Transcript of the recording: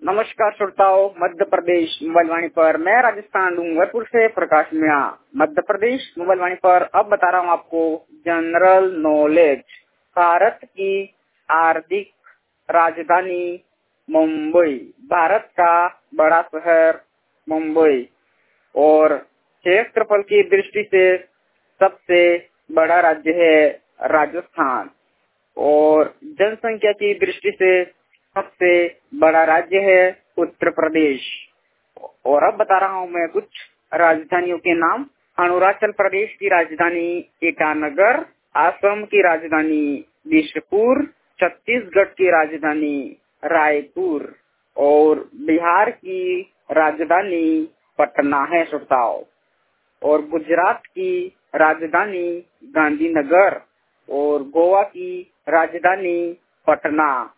नमस्कार श्रोताओं, मध्य प्रदेश मोबाइल वाणी पर मैं राजस्थान डूंगरपुर से प्रकाश मिया। मध्य प्रदेश मोबाइल वाणी पर अब बता रहा हूँ आपको जनरल नॉलेज। भारत की आर्थिक राजधानी मुंबई, भारत का बड़ा शहर मुंबई और क्षेत्रफल की दृष्टि से सबसे बड़ा राज्य है राजस्थान और जनसंख्या की दृष्टि से सबसे बड़ा राज्य है उत्तर प्रदेश। और अब बता रहा हूँ मैं कुछ राजधानियों के नाम। अरुणाचल प्रदेश की राजधानी ईटानगर, असम की राजधानी दिसपुर, छत्तीसगढ़ की राजधानी रायपुर और बिहार की राजधानी पटना है श्रोताओं। और गुजरात की राजधानी गांधीनगर और गोवा की राजधानी पटना।